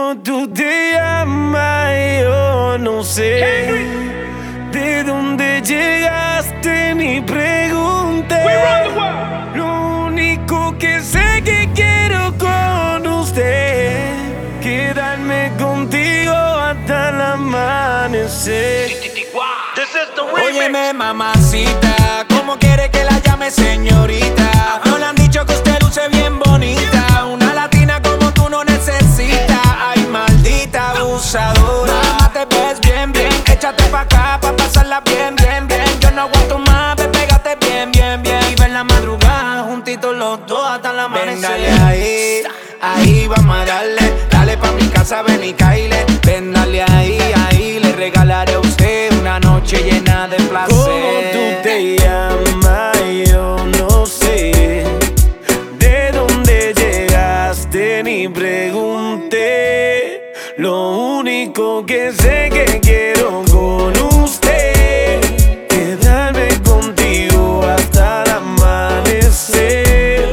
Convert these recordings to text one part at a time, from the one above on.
¿Cómo tú te llamas? Yo no sé. ¿De dónde llegaste? Ni pregunté. Lo único que sé que quiero con usted, quedarme contigo hasta el amanecer. Óyeme, mamacita, ¿cómo quiere que la llame señorita? No le han dicho que usted luce bien bonita. Una latina como tú no necesita. Ay, maldita abusadora. Mamá, te ves bien, bien. Échate pa' acá pa' pasarla bien, bien, bien. Yo no aguanto más, ve, pégate bien, bien, bien. Y ver la madrugada juntitos los dos hasta el amanecer. Ven, dale ahí, ahí vamos a darle. Dale pa' mi casa, ven y caile. Ven, dale ahí, ahí. Le regalaré a usted una noche llena de placer. ¿Cómo tú te llamas? Yo no sé. ¿De dónde llegaste? Ni pregunté. Lo único que sé que quiero con usted, quedarme contigo hasta el amanecer.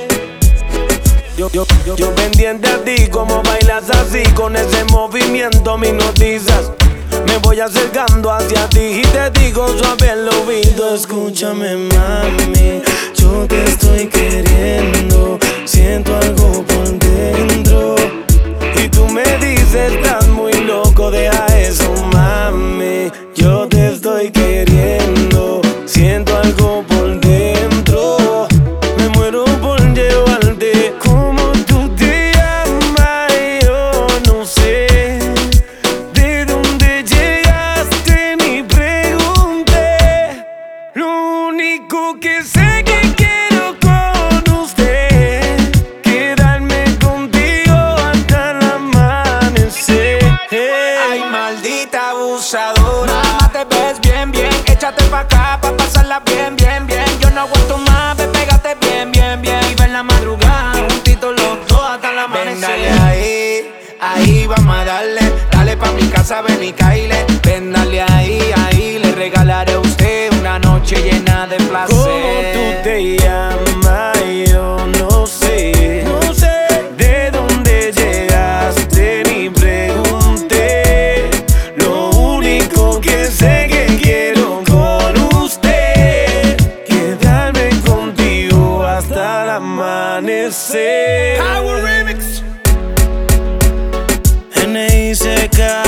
Yo pendiente a ti, como bailas así, con ese movimiento me hipnotizas. Me voy acercando hacia ti y te digo suave al oído: escúchame, mami, yo te estoy queriendo. Siento algo por dentro y tú me dices, estás muy loco, deja eso, mami. Yo te estoy queriendo. Siento algo por dentro, me muero por llevarte. ¿Cómo tú te llamas? Yo no sé. ¿De dónde llegaste? Ni pregunté. Lo único que sé que quiero con usted, quedarme contigo hasta el amanecer. Ay, maldita abusadora. Mamá, te ves bien, bien. Échate pa' acá pa' pasarla bien, bien, bien. Yo no aguanto más, ve, pégate bien, bien, bien. Y ver la madrugada juntitos los dos hasta el amanecer. Ven, dale ahí, ahí vamos a darle. Dale pa' mi casa, ven y caile. Ven, dale ahí, ahí. Le regalaré a usted una noche llena de placer. ¿Cómo tú te llamas? Yo no sé. ¿De dónde llegaste? Ni pregunté. Lo único que sé que quiero con usted, quedarme contigo hasta el amanecer. Power Remix. N.I.C.K.